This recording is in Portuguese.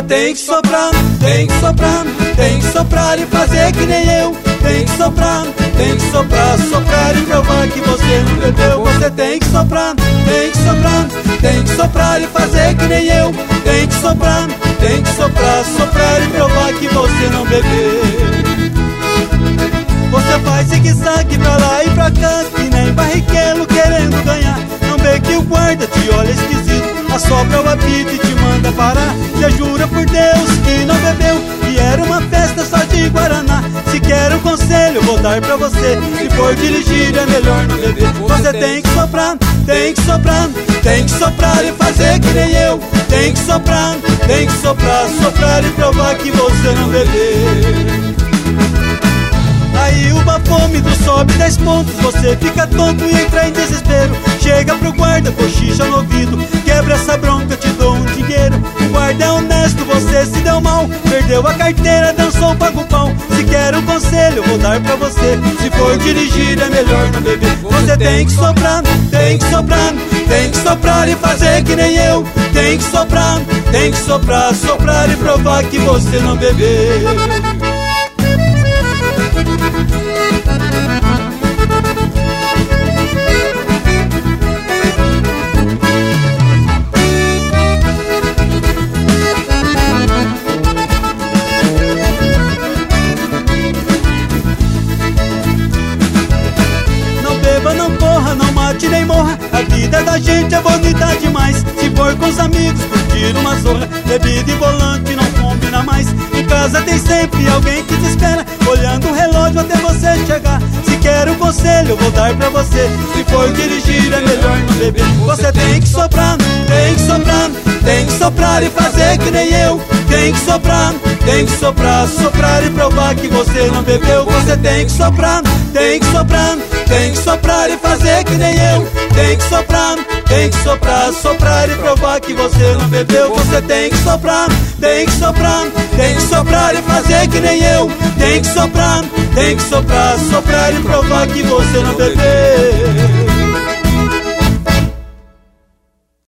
Você tem que soprar, tem que soprar, tem que soprar e fazer que nem eu. Tem que soprar, tem que soprar, soprar e provar que você não bebeu. Você tem que soprar, tem que soprar, tem que soprar e fazer que nem eu. Tem que soprar, tem que soprar, soprar e provar que você não bebeu. Você faz zigue-zague pra lá e pra cá, que nem barriquelo querendo ganhar. Não vê que o guarda te olha esquisito, assopra o apito e te manda parar. Você jura por Deus que não bebeu, que era uma festa só de Guaraná. Se quer um conselho eu vou dar pra você, se for dirigir é melhor não beber. Você tem que soprar, tem que soprar, tem que soprar e fazer que nem eu. Tem que soprar, tem que soprar, soprar e provar que você não bebeu. Aí o bafome do sobe 10 pontos, você fica tonto e entra em desespero. Chega pro guarda, cochicha no ouvido, quebra essa bronca, te dou um dinheiro. O guarda é honesto, você se deu mal, perdeu a carteira, dançou, paga o pão. Se quer um conselho eu vou dar pra você, se for dirigir é melhor não beber. Você tem que soprar, tem que soprar, tem que soprar e fazer que nem eu. Tem que soprar, tem que soprar, soprar e provar que você não bebeu. Não mate nem morra, a vida da gente é bonita demais. Se for com os amigos, curtir uma zorra, bebida e volante não combina mais. Em casa tem sempre alguém que te espera, olhando o relógio até você chegar. Se quer um conselho eu vou dar pra você, se for dirigir é melhor não beber. Você tem que soprar, tem que soprar, tem que soprar e fazer que nem eu. Tem que soprar, tem que soprar, soprar e provar que você não bebeu. Você tem que soprar, tem que soprar, tem que soprar e fazer que nem eu. Tem que soprar, tem que soprar, soprar e provar que você não bebeu. Você tem que soprar, tem que soprar, tem que soprar e fazer que nem eu. Tem que soprar, tem que soprar, soprar e provar que você não bebeu.